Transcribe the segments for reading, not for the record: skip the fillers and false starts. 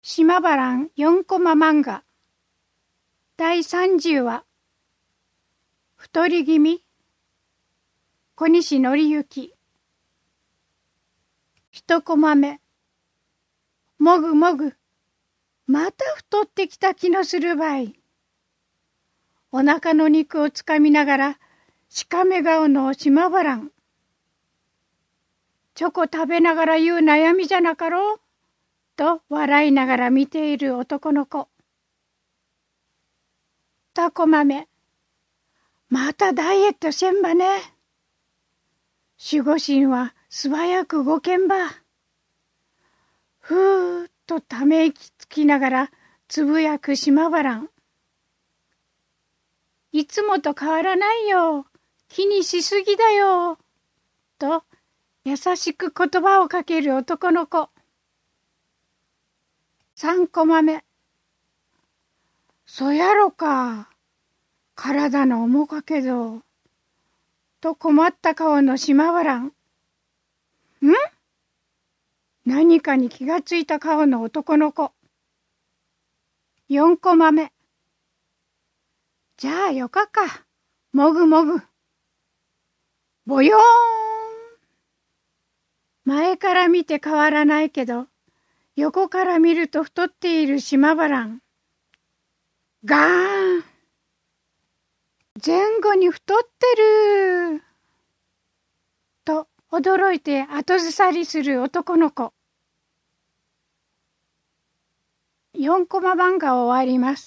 島原ん4コマ漫画第30話太り気味小西紀之1コマ目もぐもぐまた太ってきた気のするばい。お腹の肉をつかみながらしかめ顔の島原ん。チョコ食べながら言う悩みじゃなかろうと笑いながら見ている男の子。2コマ目またダイエットせんばね。守護神は素早く動けんば。ふーっとため息つきながらつぶやく島原ん。いつもと変わらないよ。気にしすぎだよ。と優しく言葉をかける男の子。3コマ目そやろか。体の重かけど。と困った顔の島原ん。何かに気がついた顔の男の子。4コマ目じゃあよかか。もぐもぐ。ぼよーん。前から見て変わらないけど、横から見ると太っている島原ん。ガーン。前後に太ってる。と驚いて後ずさりする男の子。4コマ漫画終わります。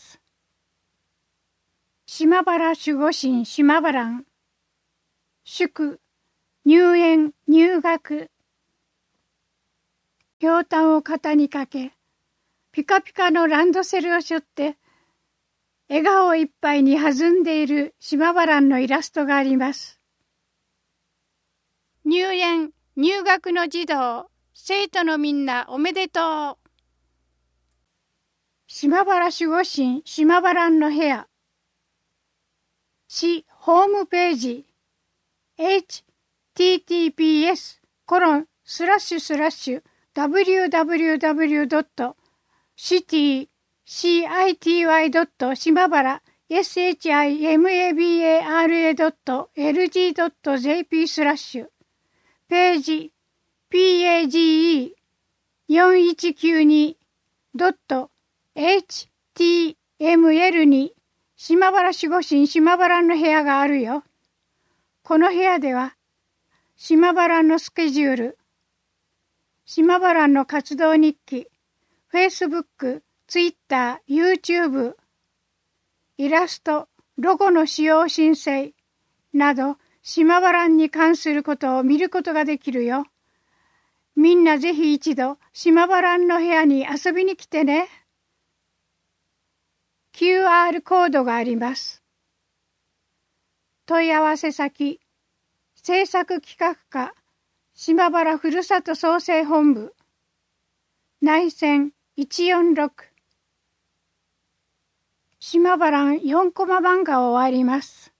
島原守護神島原ん。祝入園入学。ひょうたんを肩にかけ、ピカピカのランドセルを背負って、笑顔いっぱいに弾んでいる島原んのイラストがあります。入園入学の児童、生徒のみんなおめでとう。島原守護神島原んの部屋。市ホームページ https://www.city.shimabara.lg.jp/ ページ page4192.html に島原守護神島原の部屋があるよ。この部屋では島原のスケジュール、島原の活動日記、Facebook、Twitter、YouTube、イラスト、ロゴの使用申請など島原に関することを見ることができるよ。みんなぜひ一度島原の部屋に遊びに来てね。QR コードがあります。問い合わせ先、制作企画課、島原ふるさと創生本部、内線146。島原4コマ漫画終わります。